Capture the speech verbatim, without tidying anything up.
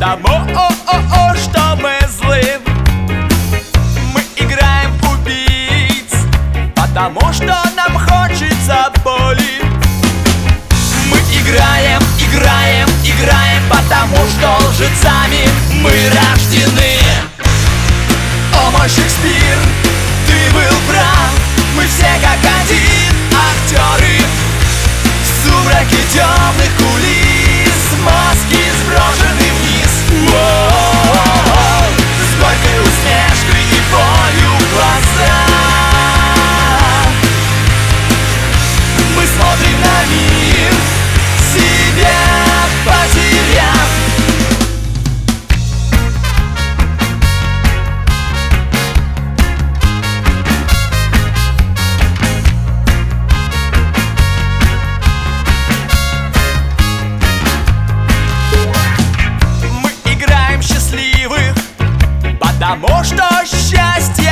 потому что мы злы. Мы играем в убийц, потому что нам хочется боли. Мы играем, играем, играем, потому что лжецами мы рождены. О мой Шекспир, ты был прав, мы все как один актеры. В сумраке темных кулис маски сброшены вниз. О-о-о-о, с горькой усмешкой и болью в глазах мы смотрим на мир, себя потеряв. Потому что счастье